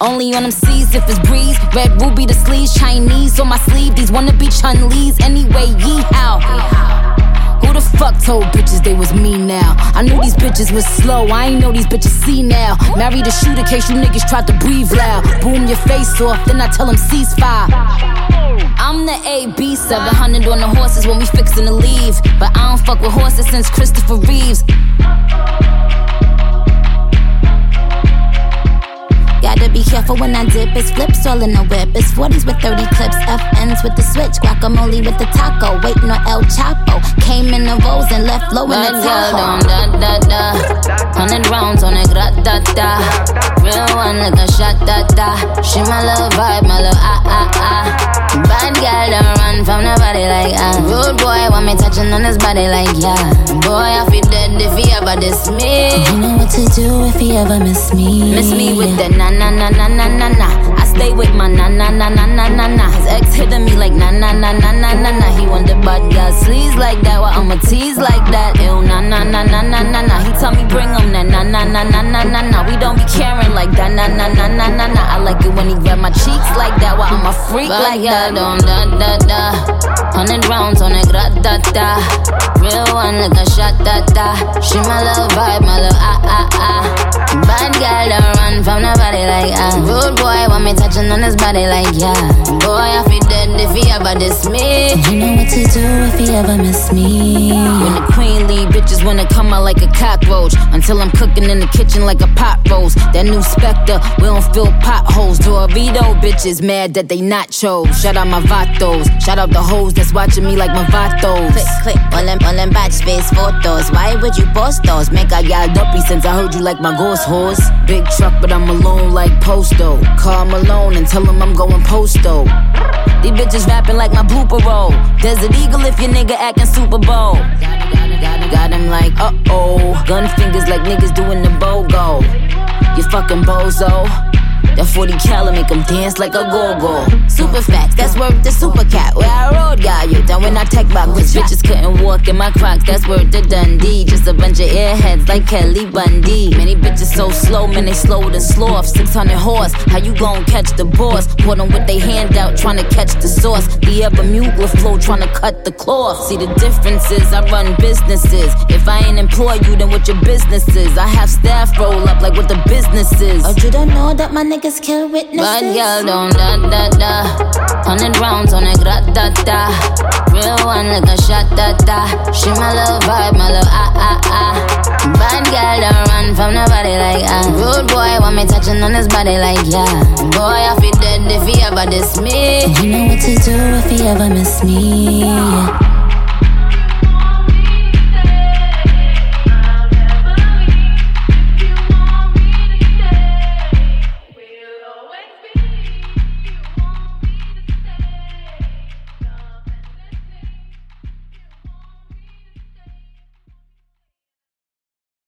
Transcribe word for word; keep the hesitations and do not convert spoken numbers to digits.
Only on them C's if it's breeze. Red ruby the sleeves, Chinese on my sleeve. These wanna be Chun-Lees anyway, yee-how. Who the fuck told bitches they was me now? I knew these bitches was slow, I ain't know these bitches see now. Marry the shooter case you niggas tried to breathe loud. Boom your face off, then I tell them ceasefire. I'm the A B, seven hundred on the horses when we fixin' to leave. But I don't fuck with horses since Christopher Reeves. Gotta be careful when I dip, it's flips all in the whip. It's forties with thirty clips, F Ns with the switch. Guacamole with the taco, waiting on El Chapo. Came in the Rolls and left low in the Tahoe. Da da da, hundred rounds on a grat-da-da. Real one like a shot da da. She my little vibe, my little ah ah ah. Bad girl don't run from nobody like ah. Rude boy want me touching on his body like yeah. Boy I feel dead if he ever diss me. You know what to do if he ever miss me. Miss me with the na na na na na na na. I stay with my na na na na na na na. His ex hitting me like na na na na na na na. He want the bad girl sleaze like that, while I'ma tease like that. Ew na na na na na na na. He tell me bring him na na na na na na na na. We don't be caring like that na na na na na na. I like it when he grab my cheeks like that, while I'm a freak but like that. Don't da da da. Hundred rounds on a grat-da-da. Real one like a shot da da. She my little vibe, my little ah ah ah. Bad girl don't run from nobody like ah. Rude boy want me touching on his body like yeah. Boy I feel dead if he ever diss me. You know what to do if he ever miss me. When the queen leave, bitches wanna come out like a cockroach. Until I'm cooking in the kitchen like a pot roast. That new Spectre, we don't fill potholes. Dorito bitches mad that they nachos. Shout out my vatos, shout out the hoes that's watching me like my vatos. Click click, all them, all them batch face photos. Why would you post those? Make I got duppy since I heard you like my ghost horse. Big truck but I'm alone like Posto. Call Malone and tell him I'm going Posto. These bitches rapping like my blooper roll. Desert Eagle if your nigga acting Super Bowl. Got, got, got, got him like uh-oh. Gun fingers like niggas doing the BOGO. You fucking bozo. That forty cal make him dance like a go-go. Super facts, that's worth the super cat. Where I rode, got you done when I tech back. Which bitches couldn't walk in my Crocs, that's worth the Dundee. Just a bunch of airheads like Kelly Bundy. Many bitches so slow, man, they slower than sloth. six hundred horse, how you gon' catch the boss? Put them with they hand out, trying to catch the sauce. The ever mute with flow, trying to cut the cloth. See the differences, I run businesses. If I ain't employ you, then what your business is? I have staff roll up like what the business is. Oh, you don't know that my niggas kill witnesses. Bad girl don't da da da. Hundred rounds on a grat-da-da. Real one like a shot da da. She my little vibe, my little ah ah ah. Bad girl don't run from nobody like ah. Rude boy want me touching on his body like yeah. Boy I feel dead if he ever diss me. You know what to do if he ever miss me. Yeah.